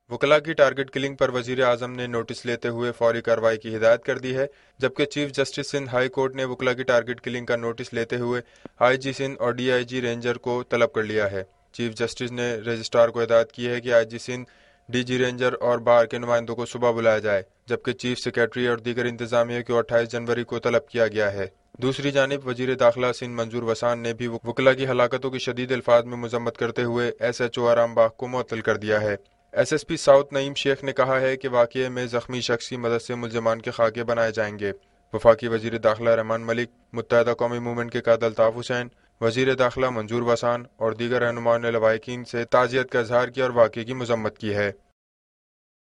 वकला की target killing पर वजीर आजम ने नोटिस लेते हुए फौरी कार्रवाई की हिदायत कर दी है, जबकि chief justice Sindh high court ने वकला की टारगेट किलिंग का नोटिस लेते हुए आईजी सिंध और डीआईजी रेंजर को तलब कर लिया है। चीफ जस्टिस ने रजिस्ट्रार को हिदायत की है कि आईजी सिंध, डीजी रेंजर और बार के नुमाइंदों को सुबह बुलाया जाए, जबकि चीफ सेक्रेटरी और दीगर इंतजामिया को 28 जनवरी को तलब किया गया है। दूसरी जानिब वजीर दाखिला सिंध मंजूर वसान ने भी वकला की हलाकतों की शदीद अल्फाज में मजम्मत करते हुए SHO आराम बाग को मुअत्तल कर दिया है। SSP साउथ नईम शेख ने कहा है कि वाक़ये में जख्मी शख्स की मदद से मुल्ज़िमान के खाके बनाए जाएंगे। वफाकी वजीर दाखिला रहमान मलिक, मुत्तहदा कौमी मूवमेंट के कायद अल्ताफ हुसैन, वजीर दाखिला मंजूर वसान और दीगर रहनुमाओं ने लवाहिकीन से ताज़ियत का इजहार किया और वाक़ये की मजम्मत की है।